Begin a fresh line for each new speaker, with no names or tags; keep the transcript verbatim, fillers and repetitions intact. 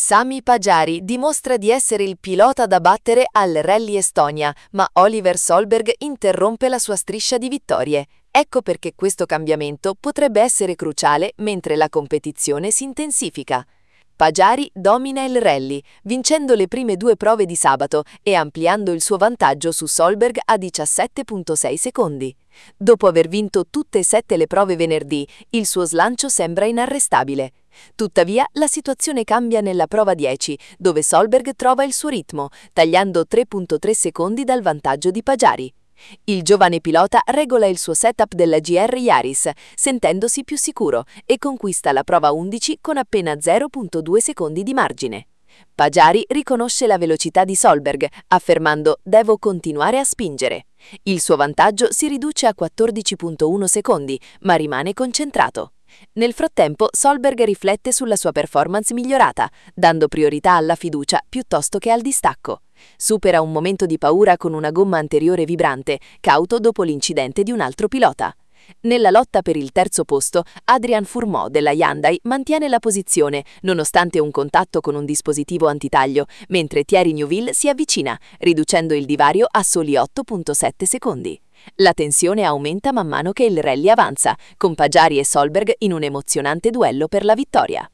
Sami Pagiari dimostra di essere il pilota da battere al Rally Estonia, ma Oliver Solberg interrompe la sua striscia di vittorie. Ecco perché questo cambiamento potrebbe essere cruciale mentre la competizione si intensifica. Pagiari domina il rally, vincendo le prime due prove di sabato e ampliando il suo vantaggio su Solberg a diciassette virgola sei secondi. Dopo aver vinto tutte e sette le prove venerdì, il suo slancio sembra inarrestabile. Tuttavia, la situazione cambia nella prova dieci, dove Solberg trova il suo ritmo, tagliando tre virgola tre secondi dal vantaggio di Pagiari. Il giovane pilota regola il suo setup della G R Yaris, sentendosi più sicuro, e conquista la prova undici con appena zero virgola due secondi di margine. Pagiari riconosce la velocità di Solberg, affermando «Devo continuare a spingere». Il suo vantaggio si riduce a quattordici virgola uno secondi, ma rimane concentrato. Nel frattempo Solberg riflette sulla sua performance migliorata, dando priorità alla fiducia piuttosto che al distacco. Supera un momento di paura con una gomma anteriore vibrante, cauto dopo l'incidente di un altro pilota. Nella lotta per il terzo posto, Adrian Fourmaux della Hyundai mantiene la posizione, nonostante un contatto con un dispositivo antitaglio, mentre Thierry Neuville si avvicina, riducendo il divario a soli otto virgola sette secondi. La tensione aumenta man mano che il rally avanza, con Pagiari e Solberg in un emozionante duello per la vittoria.